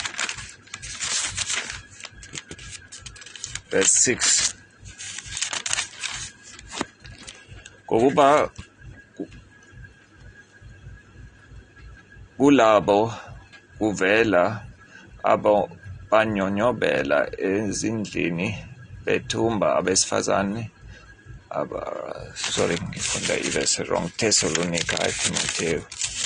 verse six ngokuba kulabo kuvela abo banyonyobela ezindlini bethumba abesifazane aba sorry ngifunda iverse wrong Thessalonica I Timothy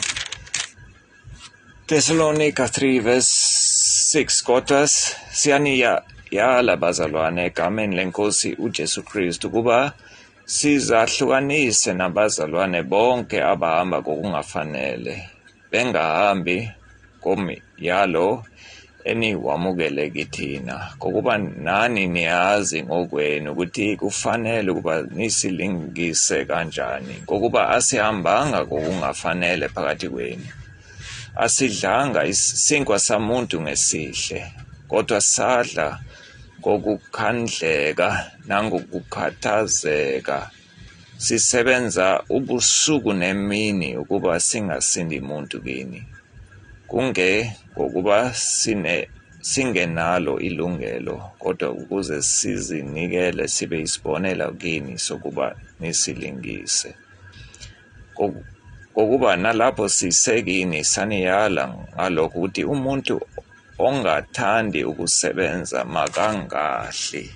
Thessalonica three verse six kodwa siyaniya yala bazalwane egameni lenkosi uJesu Kristu kuba sizahlukanise nabazalwane bonke abahamba kokungafanele bengahambi komyalo eniwamukele kithina ngokuba nani niyazi ngokwenu ukuthi kufanele ukuba nisilingise kanjani ngokuba asihambanga kokungafanele phakathi kwenu asidlanga isinkwa samuntu ngesihle kodwa sadla ngokukhandleka nangokukhathazeka sisebenza ubusuku nemini ukuba singasindi muntu kini kunge ngokuba sine singenalo ilungelo kodwa ukuze sizinikele sibe isibonela kini sokuba nisilingise ngokuba nalapho sisekini saniyala ngalokho ukuthi umuntu ongathandi ukusebenza makangahle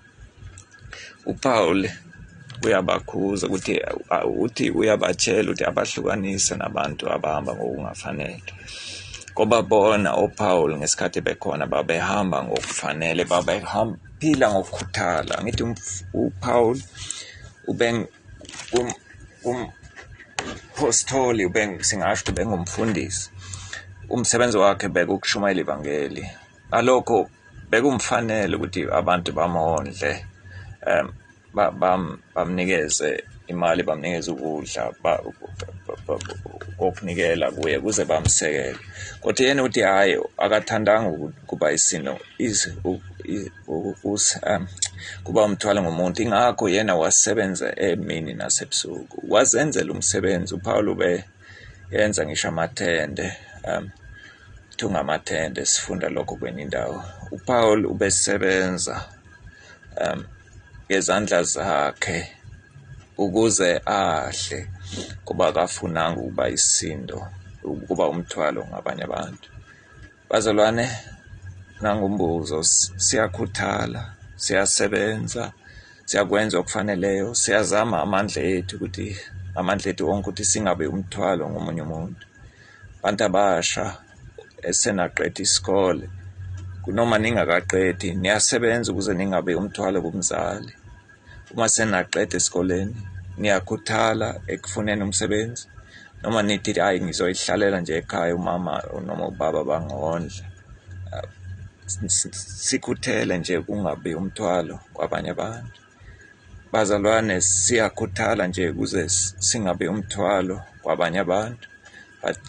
uPaul uyabakhuza ukuthi uthi uyabatshela ukuthi abahlukanise nabantu abahamba ngokungafanele ngoba bona oPaul ngesikhathi bekhona babehamba ngokufanele babephila ngokukhuthala ngithi uPaul ubeng um apostoli ubeng singasho bengumfundisi umsebenzi wakhe bekukushumayela ivangeli alokho bekumfanele ukuthi abantu bamondle um bamnikeze imali bamnikeze ukudla kokunikela kuye kuze bamsekele kodwa yena uthi hayi akathandanga ukuba isino kuba umthwalo ngomuntu ingakho yena wasebenza emini nasebusuku wazenzela umsebenzi uPaul ube yenza ngisho amathende um thungamathende sifunda lokho kwenye indawo uPaul ubesebenza um ngezandla zakhe ukuze ahle kuba kafunanga ukuba isindo ukuba umthwalo ngabanye abantu bazalwane nangumbuzo siyakhuthala siyasebenza siyakwenza okufaneleyo siyazama amandla ethu ukuthi amandla ethu onke ukuthi singabe umthwalo ngomunye umuntu bantu abasha esenaqeda isikole kunoma ningakaqedi niyasebenza ukuze ningabe umthwalo kumzali uma senaqeda esikoleni niyakhuthala ekufuneni umsebenzi noma nithi hayi ngizoyihlalela nje ekhaya umama noma ubaba bangondla sikhuthele nje kungabe umthwalo kwabanye abantu bazalwane siyakhuthala nje ukuze singabe umthwalo kwabanye abantu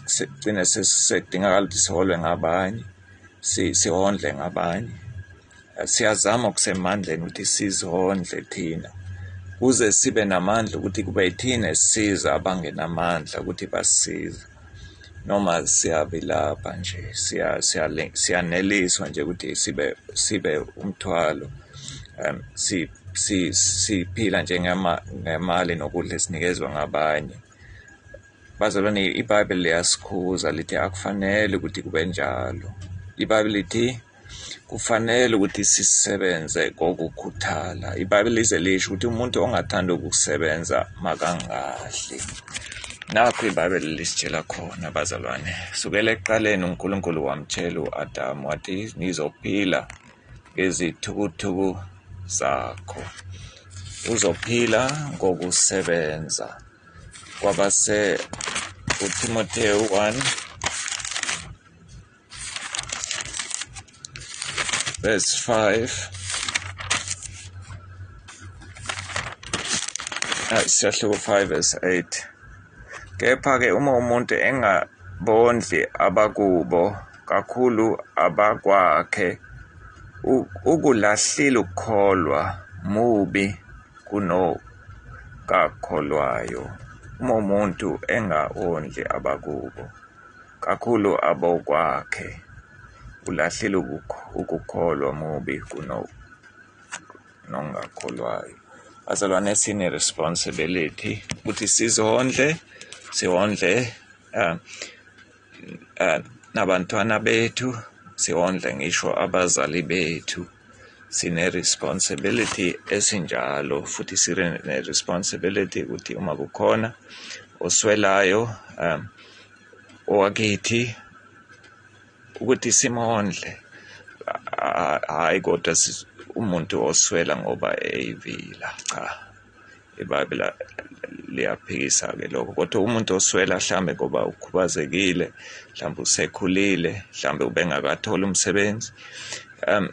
sigcine sesidingakala ukuthi siholwe ngabanye sihondle ngabanye siyazama okusemandleni ukuthi sizondle thina kuze sibe namandla ukuthi kube yithina esisiza abangenamandla ukuthi basisize. Noma siyabilapha nje siya siyaneliswa nje ukuthi sibe sibe umthwalo um si si siphila nje ngemali nokudla esinikezwa ngabanye. Bazalwane, iBhayibheli liyasikhuza lithi akufanele ukuthi kube njalo. iBhayibheli lithi kufanele ukuthi sisebenze ngokukhuthala. iBhayibheli lize lisho ukuthi umuntu ongathanda ukusebenza makangadli. Nakho iBhayibheli lisitshela khona bazalwane, sukela ekuqaleni uNkulunkulu wamtshela u-Adamu wathi nizophila ngezithukuthuku zakho, uzophila ngokusebenza. Kwabase uTimotheo one verse five, siyahluka five verse eight. Kepha-ke uma umuntu engabondli abakubo kakhulu abakwakhe, ukulahlile ukukholwa mubi kunokakholwayo. Uma umuntu engawondli abakubo kakhulu abokwakhe, ulahlile ukukholwa mubi kunongakholwayo. Bazalwane, sine responsibility ukuthi sizondle siwondle uh, uh, nabantwana bethu, siwondle ngisho abazali bethu. Sine responsibility esinjalo futhi sine responsibility ukuthi uma kukhona oswelayo um owakithi ukuthi simondle, hayi kodwa umuntu oswela ngoba eyivila. Cha, iBhayibheli liyaphikisa ke lokho. Kodwa umuntu oswela mhlambe ngoba ukhubazekile, mhlambe usekhulile, mhlambe ubengakatholi umsebenzi, um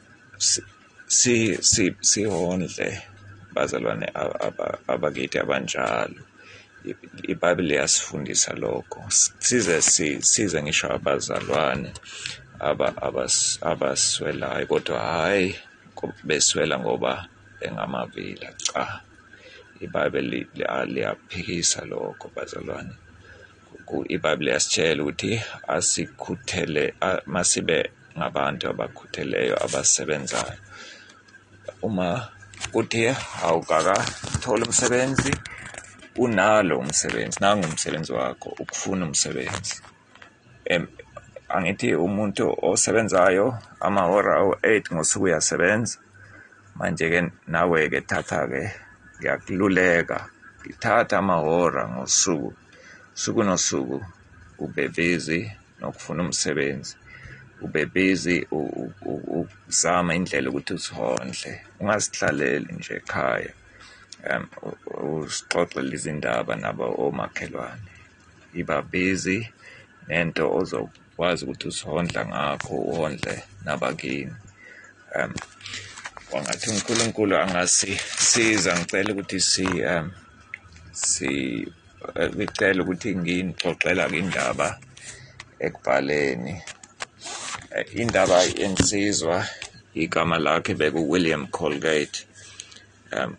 si si sihondle bazalwane abakithi abanjalo. iBhayibheli liyasifundisa lokho. Size size ngisho abazalwane aba abaswelayo, kodwa hayi beswela ngoba bengamavila. Cha, iBhayibheli liyaphikisa lokho bazalwane. iBhayibheli yasitshela ukuthi asikhuthele masibe ngabantu abakhutheleyo abasebenzayo. Uma kuthi awukakathola umsebenzi, unalo umsebenzi, nangu umsebenzi wakho, ukufuna umsebenzi. Em angithi umuntu osebenzayo amahora awu-eight ngosuku uyasebenza. Manje-ke nawe-ke thatha-ke, ngiyakululeka, ngithatha amahora ngosuku, suku nosuku ube busy nokufuna umsebenzi, ube busy uzama indlela ukuthi usihondle, ungazihlaleli nje ekhaya um usixoxele izindaba nabo omakhelwane. Iba busy nento ozokwazi ukuthi usihondla ngakho, uhondle nabakini. um wangathi uNkulunkulu angasisiza. Ngicela ukuthi si um si ngicela ukuthi nginixoxela indaba ekubhaleni. Indaba ensizwa igama lakhe bekuWilliam Colgate. um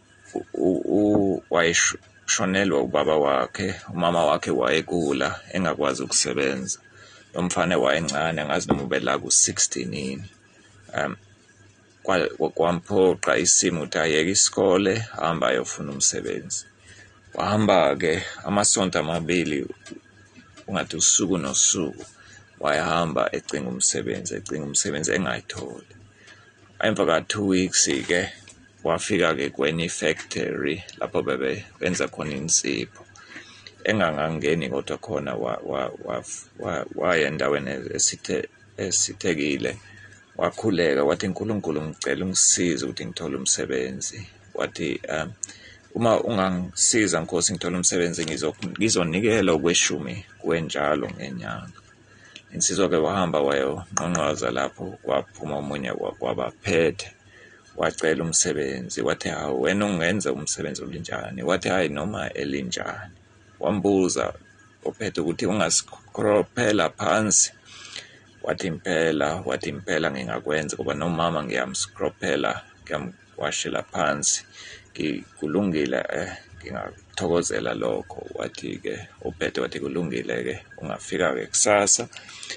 wayeshonelwa ubaba wakhe, umama wakhe wayegula engakwazi ukusebenza. Lo mfana wayencane, ngazi noma ubela ku-sixteen. um kwamphoqa isimo ukuthi ayeke isikole hamba ayofuna umsebenzi. Wahamba-ke amasonto amabili, ungathi usuku nosuku wayehamba ecinga umsebenzi, ecinga umsebenzi engayitholi. Emva ka-two weeks-ke wafika-ke kwenye ifactory lapho bebe benza khona insipho. Engangangeni kodwa khona waya endaweni esithekile, wakhuleka wathi, uNkulunkulu ngicela ungisize ukuthi ngithole umsebenzi. Wathi um uma ungangisiza Nkosi ngithole umsebenzi, ngizonikela okweshumi kwenjalo ngenyanga. Insizwa-ke wahamba wayonqonqoza lapho, kwaphuma omunye wabaphethe wacela umsebenzi. Wathi, hawu wena ungenza umsebenzi olinjani? Wathi, hayi noma elinjani. Wambuza ophethe ukuthi ungasikrophela phansi. wathi impela wathi impela ngingakwenza ngoba nomama ngiyamskrophela ngiyamwashela phansi kulungile eh ngingakuthokozela lokho. Wathi-ke uBhede wathi kulungile ke ungafika-ke kusasa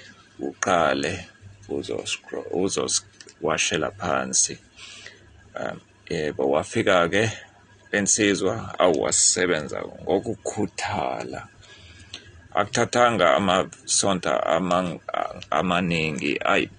uqale uzosiwashela phansi. um yebo wafika-ke ensizwa awasisebenza ngokukhuthala. Akuthathanga amasonto amaningi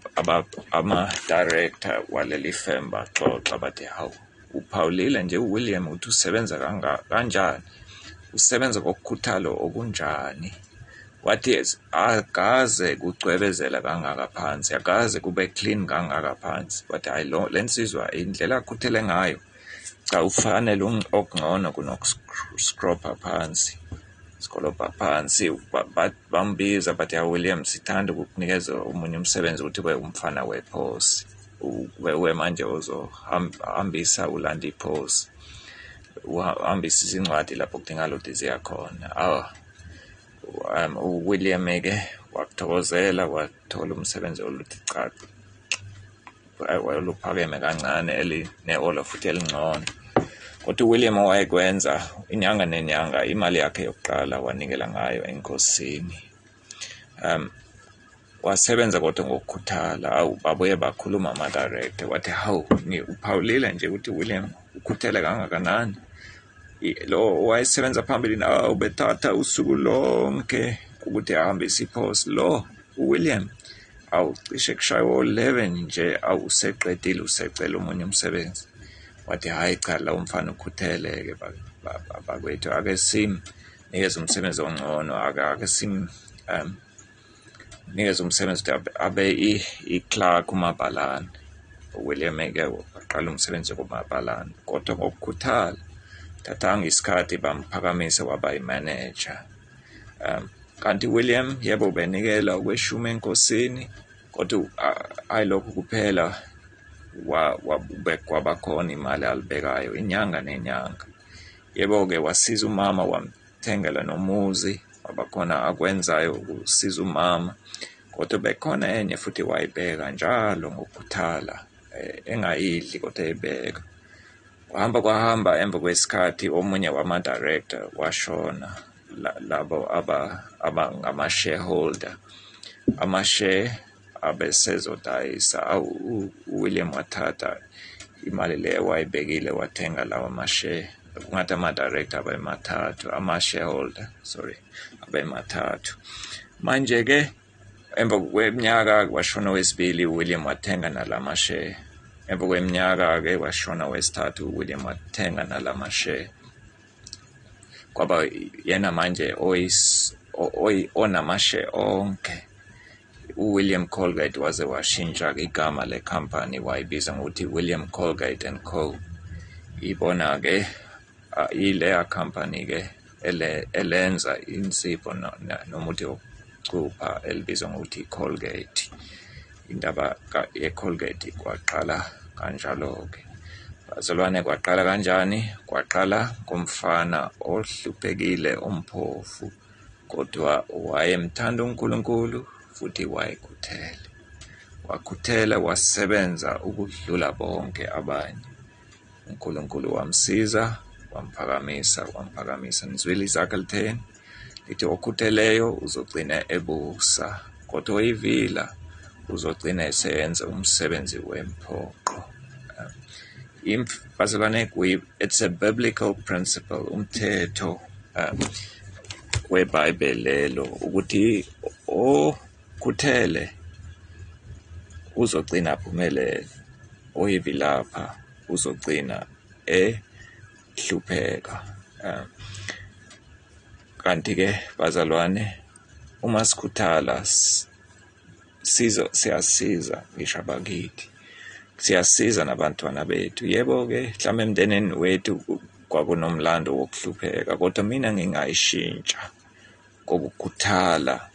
ama-director waleli firm baxoxa bathi hawu uphawulile nje uWilliam uthi usebenza kanjani, usebenza ngokukhuthala okunjani. Wathi akaze kucwebezela kangaka phansi, akaze kube clean kangaka phansi. Wathi hayi le nsizwa indlela akhuthele ngayo cha ufanele okungcono kunokuscropa phansi sikolobha phansi. Bambiza bathi ya William sithanda ukukunikeza omunye umsebenzi ukuthi ube umfana wephosi, ube manje uzohambisa ulanda iphosi, uhambisa izincwadi lapho kudinga lodi ziyakhona. awa um uWilliam-ke wakuthokozela wathola umsebenzi oluthi caca oluphakeme kancane eline-ola futhi elingcono. Kodwa uWilliam wayekwenza inyanga nenyanga imali yakhe yokuqala wanikela ngayo enkosini. um wasebenza kodwa ngokukhuthala. Awu babuye bakhuluma ama-director wathi hawu uphawulile nje ukuthi uWilliam ukhuthele kangakanani. Lo wayesebenza phambili awu bethatha usuku lonke ukuthi ahambise iphosi. Lo uWilliam awu cishe kushaya eleven nje awuseqedile usecela omunye umsebenzi. Wathi hayi cha la umfana ukhuthele-ke bakwethu ake simnikeze umsebenzi ongcono, ake sim um nikeze umsebenzi ukuthi abe i-clerk uMabhalane. uWilliam-ke waqala umsebenzi kuMabhalane kodwa ngokukhuthala. Thathanga isikhathi bamphakamisa waba imanager. um kanti William yebo benikela okweshumi enkosini kodwa hayi lokho kuphela kwaba khona imali alibekayo inyanga nenyanga. Yebo-ke wasiza umama wamthengela nomuzi, waba khona akwenzayo ukusiza umama kodwa bekhona enye futhi wayibeka njalo ngokukhuthala engayidli kodwa eyibeka. Wahamba kwahamba emva kwesikhathi omunye wama-director washona, labo ngama-shareholder. Ama-share abesezodayisa. uWilliam wathatha imali le wayibekile wathenga lawa ma-share. Kungathi ama-director abemathathu, ama-shareholder sorry abemathathu. Manje-ke emva kweminyaka washona wesibili uWilliam wathenga nalama-share. Emva kweminyaka-ke washona wesithathu uWilliam wathenga nalama-share. Kwaba yena manje onama-share onke. uWilliam Colgate waze washintsha igama le-company wayibiza ngokuthi William Colgate and Co. Ibona-ke ileya company-ke elenza insipho nomuthi wokucupha elibizwa ngokuthi Colgate. Indaba ye-Colgate kwaqala kanjalo-ke. Bazalwane kwaqala kanjani? Kwaqala ngomfana ohluphekile omphofu kodwa wayemthanda uNkulunkulu futhi wayekhuthele. Wakhuthela wasebenza ukudlula bonke abanye. uNkulunkulu wamsiza, wamphakamisa, wamphakamisa. Nizwile izaga litheni? Lithi okhutheleyo uzogcina ebusa, kodwa oyivila uzogcina eseyenza umsebenzi wemphoqo. Bazalwane, it's a biblical principle, umthetho weBhayibheli lelo ukuthi okhuthele uzogcina aphumelele, oyivilapha uzogcina ehlupheka. Kanti-ke bazalwane, uma sikhuthala sizo siyasiza ngisho abakithi, siyasiza nabantwana bethu. Yebo-ke mhlawumbe emndenini wethu kwakunomlando wokuhlupheka kodwa mina ngingayishintsha ngokukhuthala.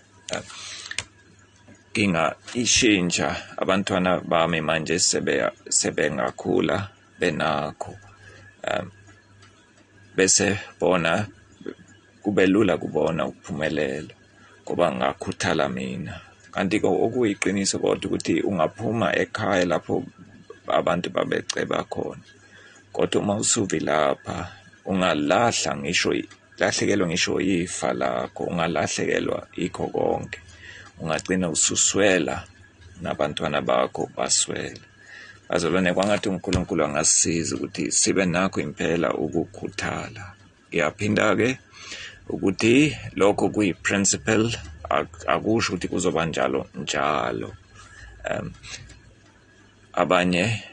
Ngingayishintsha abantwana bami manje sebengakhula benakho, um bese bona kube lula kubona ukuphumelela ngoba ngakhuthala mina. kanti okuyiqiniso kodwa ukuthi ungaphuma ekhaya lapho abantu babeceba khona, kodwa uma usuvi lapha ungalahla ngisho lahlekelwa ngisho ifa lakho, ungalahlekelwa ikho konke, ungagcina ususwela nabantwana bakho baswele. Bazalwane, kwangathi uNkulunkulu angasisiza ukuthi sibe nakho impela ukukhuthala. Ngiyaphinda-ke ukuthi lokho kuyi-principle, akusho ukuthi kuzoba njalo njalo. Um, abanye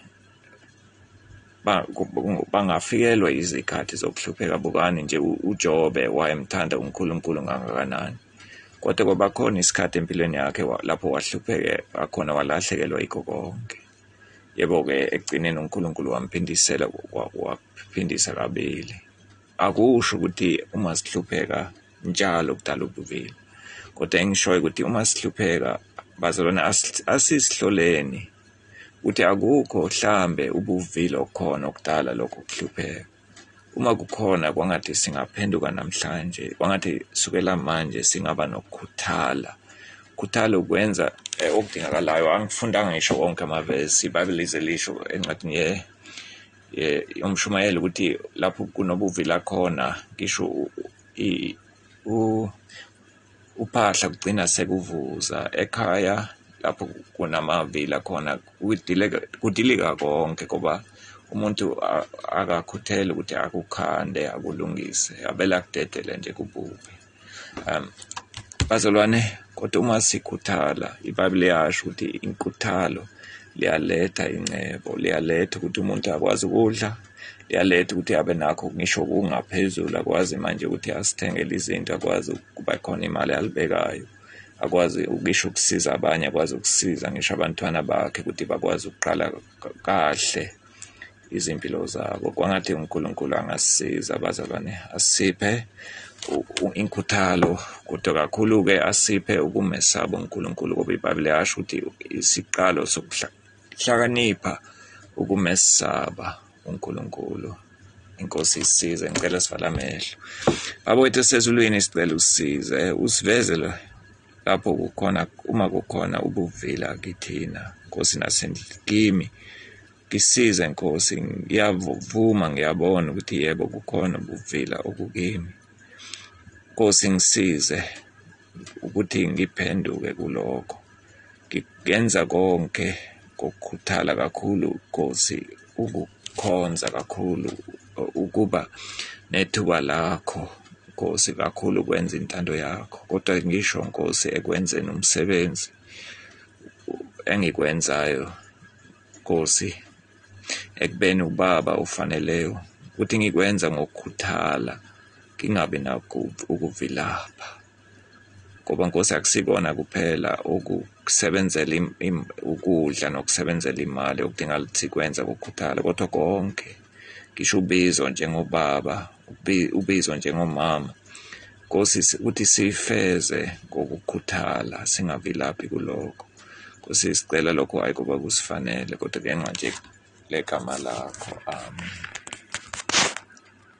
bangafikelwa izikhathi zokuhlupheka. Bukani nje uJobe wayemthanda uNkulunkulu kangakanani, kodwa kwaba khona isikhathi empilweni yakhe lapho wahlupheka akhona, walahlekelwa yikho konke. Yebo-ke ekugcineni uNkulunkulu wamphindisela, waphindisa kabili. Akusho ukuthi uma sihlupheka njalo kudala ubuvila, kodwa engishoyo ukuthi uma sihlupheka, bazalwane, asisihloleni ukuthi akukho mhlambe ubuvila okhona okudala lokho kuhlupheka. Uma kukhona, kwangathi singaphenduka namhlanje, kwangathi sukela manje singaba nokukhuthala. Khuthala ukwenza eh, okudingakalayo. Angifundanga ngisho wonke amavesi, iBhayibheli lize lisho encwadini ye yomshumayeli ukuthi lapho kunobuvila khona, ngisho uphahla kugcina sekuvuza. Ekhaya lapho kunamavila khona kudilika konke, ngoba umuntu akakhuthele ukuthi akukhande akulungise, abela kudedele nje kububi. Um, bazalwane, kodwa uma sikhuthala, iBhayibheli yasho ukuthi inkuthalo liyaletha incebo, liyaletha ukuthi umuntu akwazi ukudla, liyaletha ukuthi abe nakho ngisho kungaphezulu, akwazi manje ukuthi asithengele izinto, akwazi ukuba khona imali alibekayo, akwazi ukisho ukusiza abanye, akwazi ukusiza ngisho abantwana bakhe ukuthi bakwazi ukuqala kahle izimpilo zabo. Kwangathi uNkulunkulu angasisiza bazalwane, asiphe inkuthalo, kodwa kakhulu-ke asiphe ukumesaba uNkulunkulu, ngoba iBhayibheli yasho ukuthi isiqalo sokuhlakanipha ukumesaba uNkulunkulu. Inkosi isisize. Ngicela sivala amehlo. Baba wethu esezulwini, sicela usisize, usiveze lapho kukhona, uma kukhona ubuvila kithina. Nkosi, nasendlini ngisize Nkosi, ngiyavuma, ngiyabona ukuthi yebo kukhona ubuvila okukimi. Nkosi, ngisize ukuthi ngiphenduke kulokho, ngenza konke ngokukhuthala kakhulu Nkosi, ukukhonza kakhulu, ukuba nethuba lakho Nkosi, kakhulu ukwenza intando yakho. Kodwa ngisho Nkosi ekwenzeni umsebenzi engikwenzayo Nkosi, ekubeni ubaba ufaneleyo, ukuthi ngikwenza ngokukhuthala, ngingabi nakho ukuvilapha. Ngoba Nkosi akusikona kuphela ukusebenzela ukudla nokusebenzela imali okudinga ukuthi kwenza ukukhuthala, kodwa konke, ngisho ubizo njengobaba, ubizo njengomama, Nkosi, ukuthi sifeze ngokukhuthala, singavilaphi kulokho. Nkosi, sicela lokho hayi kuba kusifanele, kodwa ngenxa nje legama lakho. Amen.